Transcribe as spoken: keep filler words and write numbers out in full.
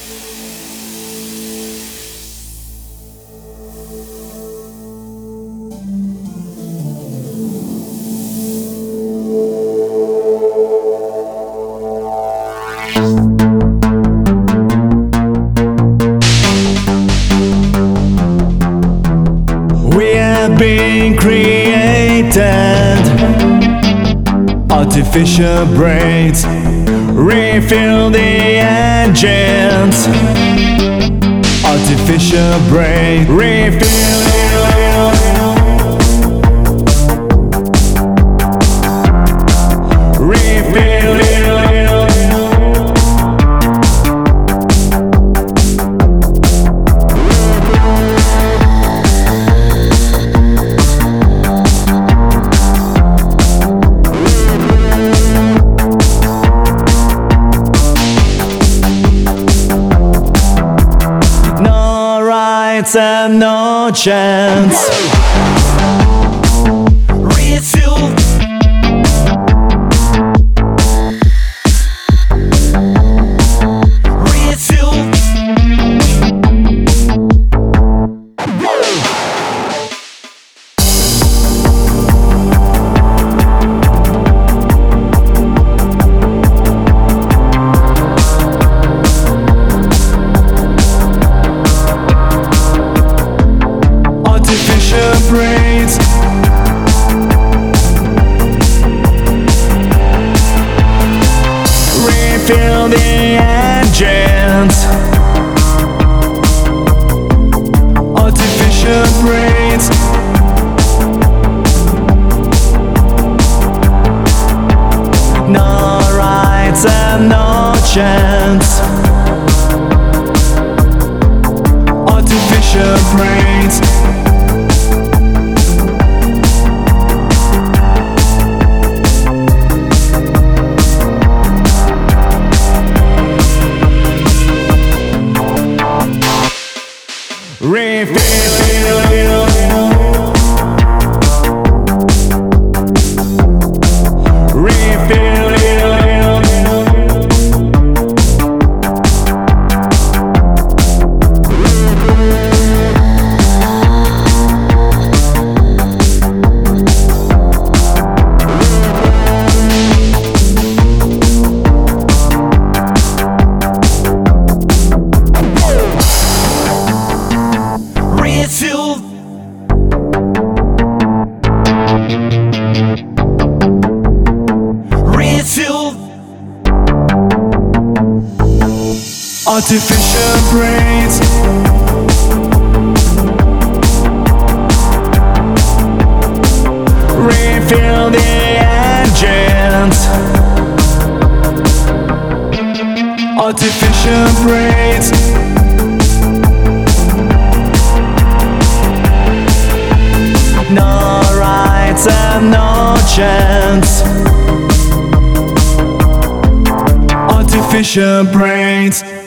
We have been created, artificial brains refill the engines. Artificial brain refill. Refill. And no chance. Refill. Refill. Brains refill the engines. Artificial brains no rights and no chance. Artificial brains. Refill. Refill. Refill. Artificial brains refill the engines. Artificial brains no rights and no chance. Artificial brains.